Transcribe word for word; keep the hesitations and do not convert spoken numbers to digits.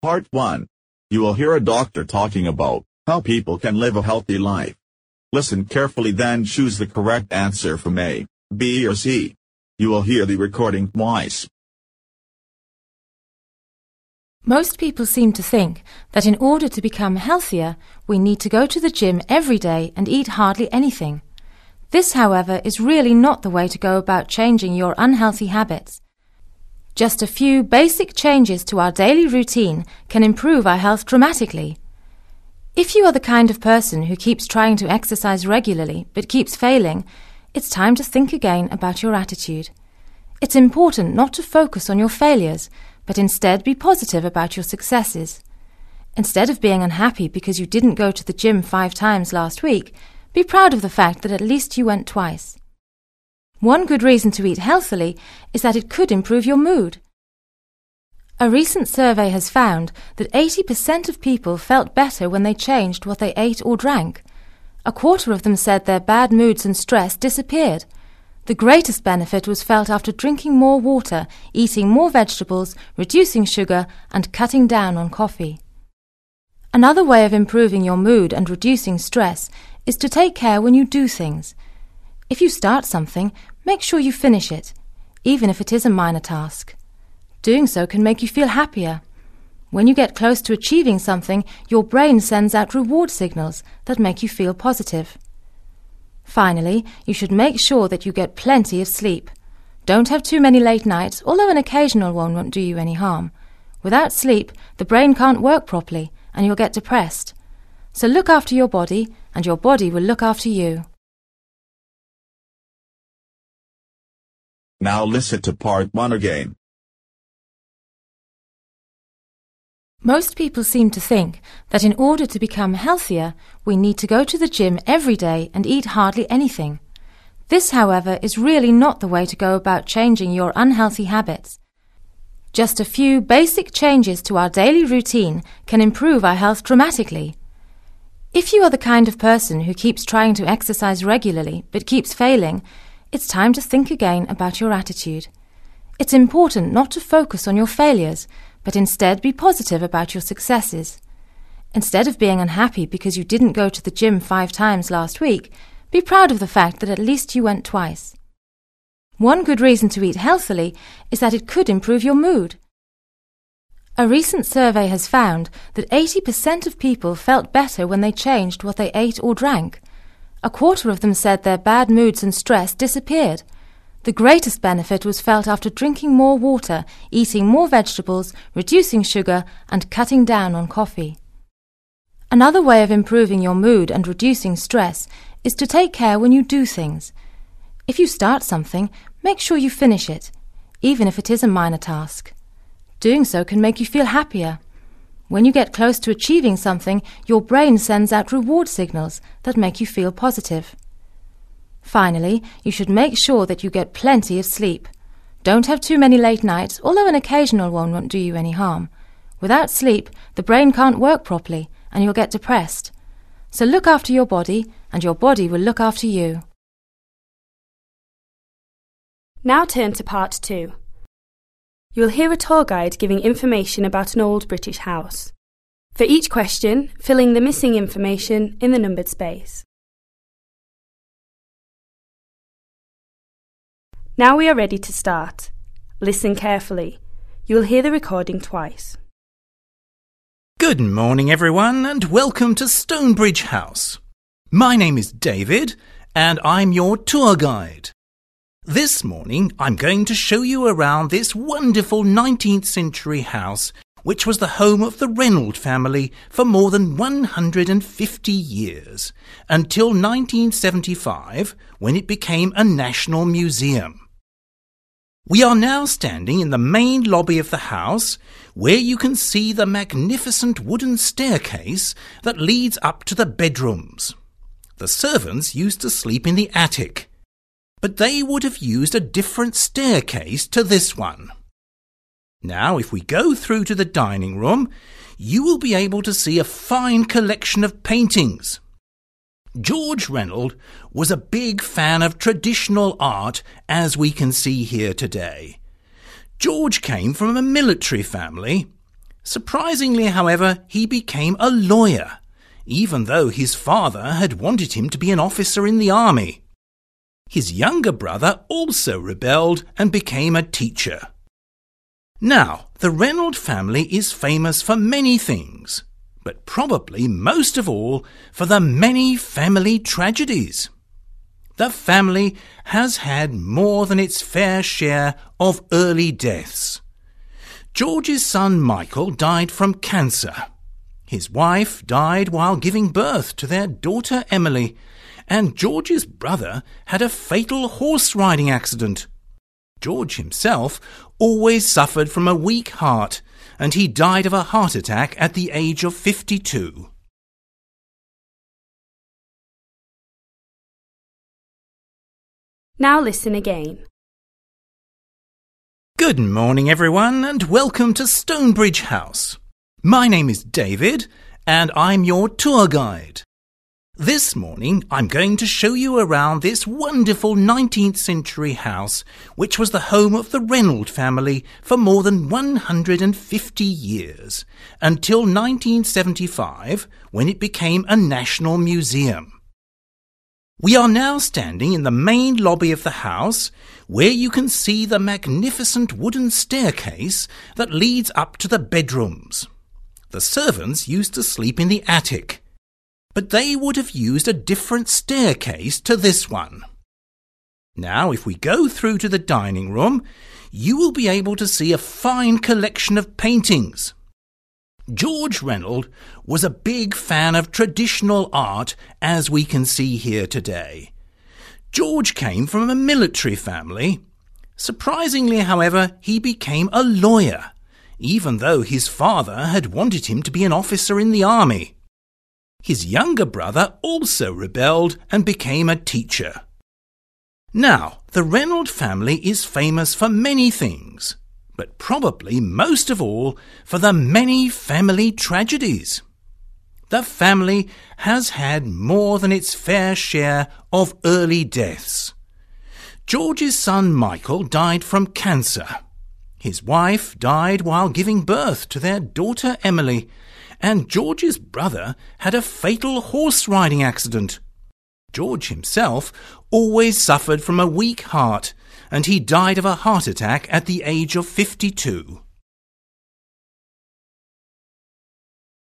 Part one. You will hear a doctor talking about how people can live a healthy life. Listen carefully, then choose the correct answer from A, B or C. You will hear the recording twice. Most people seem to think that in order to become healthier, we need to go to the gym every day and eat hardly anything. This, however, is really not the way to go about changing your unhealthy habits. Just a few basic changes to our daily routine can improve our health dramatically. If you are the kind of person who keeps trying to exercise regularly but keeps failing, it's time to think again about your attitude. It's important not to focus on your failures, but instead be positive about your successes. Instead of being unhappy because you didn't go to the gym five times last week, be proud of the fact that at least you went twice. One good reason to eat healthily is that it could improve your mood. A recent survey has found that eighty percent of people felt better when they changed what they ate or drank. A quarter of them said their bad moods and stress disappeared. The greatest benefit was felt after drinking more water, eating more vegetables, reducing sugar, and cutting down on coffee. Another way of improving your mood and reducing stress is to take care when you do things. If you start something, make sure you finish it, even if it is a minor task. Doing so can make you feel happier. When you get close to achieving something, your brain sends out reward signals that make you feel positive. Finally, you should make sure that you get plenty of sleep. Don't have too many late nights, although an occasional one won't do you any harm. Without sleep, the brain can't work properly, and you'll get depressed. So look after your body, and your body will look after you. Now listen to part one again. Most people seem to think that in order to become healthier, we need to go to the gym every day and eat hardly anything. This, however, is really not the way to go about changing your unhealthy habits. Just a few basic changes to our daily routine can improve our health dramatically. If you are the kind of person who keeps trying to exercise regularly but keeps failing, it's time to think again about your attitude. It's important not to focus on your failures, but instead be positive about your successes. Instead of being unhappy because you didn't go to the gym five times last week, be proud of the fact that at least you went twice. One good reason to eat healthily is that it could improve your mood. A recent survey has found that eighty percent of people felt better when they changed what they ate or drank. A quarter of them said their bad moods and stress disappeared. The greatest benefit was felt after drinking more water, eating more vegetables, reducing sugar, and cutting down on coffee. Another way of improving your mood and reducing stress is to take care when you do things. If you start something, make sure you finish it, even if it is a minor task. Doing so can make you feel happier. When you get close to achieving something, your brain sends out reward signals that make you feel positive. Finally, you should make sure that you get plenty of sleep. Don't have too many late nights, although an occasional one won't do you any harm. Without sleep, the brain can't work properly, and you'll get depressed. So look after your body, and your body will look after you. Now turn to part two. You will hear a tour guide giving information about an old British house. For each question, fill in the missing information in the numbered space. Now we are ready to start. Listen carefully. You will hear the recording twice. Good morning, everyone, and welcome to Stonebridge House. My name is David, and I'm your tour guide. This morning, I'm going to show you around this wonderful nineteenth century house, which was the home of the Reynolds family for more than one hundred fifty years, until nineteen seventy-five, when it became a national museum. We are now standing in the main lobby of the house, where you can see the magnificent wooden staircase that leads up to the bedrooms. The servants used to sleep in the attic, but they would have used a different staircase to this one. Now, if we go through to the dining room, you will be able to see a fine collection of paintings. George Reynolds was a big fan of traditional art, as we can see here today. George came from a military family, Surprisingly, however, he became a lawyer, even though his father had wanted him to be an officer in the army. His younger brother also rebelled and became a teacher. Now, the Reynolds family is famous for many things, but probably most of all for the many family tragedies. The family has had more than its fair share of early deaths. George's son Michael died from cancer. His wife died while giving birth to their daughter Emily, and George's brother had a fatal horse riding accident. George himself always suffered from a weak heart, and he died of a heart attack at the age of fifty-two. Now listen again. Good morning, everyone, and welcome to Stonebridge House. My name is David, and I'm your tour guide. This morning, I'm going to show you around this wonderful nineteenth century house, which was the home of the Reynolds family for more than one hundred fifty years, until nineteen seventy-five, when it became a national museum. We are now standing in the main lobby of the house, where you can see the magnificent wooden staircase that leads up to the bedrooms. The servants used to sleep in the attic, but they would have used a different staircase to this one. Now, if we go through to the dining room, you will be able to see a fine collection of paintings. George Reynolds was a big fan of traditional art, as we can see here today. George came from a military family. Surprisingly, however, he became a lawyer, even though his father had wanted him to be an officer in the army. His younger brother also rebelled and became a teacher. Now, the Reynolds family is famous for many things, but probably most of all for the many family tragedies. The family has had more than its fair share of early deaths. George's son Michael died from cancer. His wife died while giving birth to their daughter Emily, and George's brother had a fatal horse riding accident. George himself always suffered from a weak heart, and he died of a heart attack at the age of fifty-two.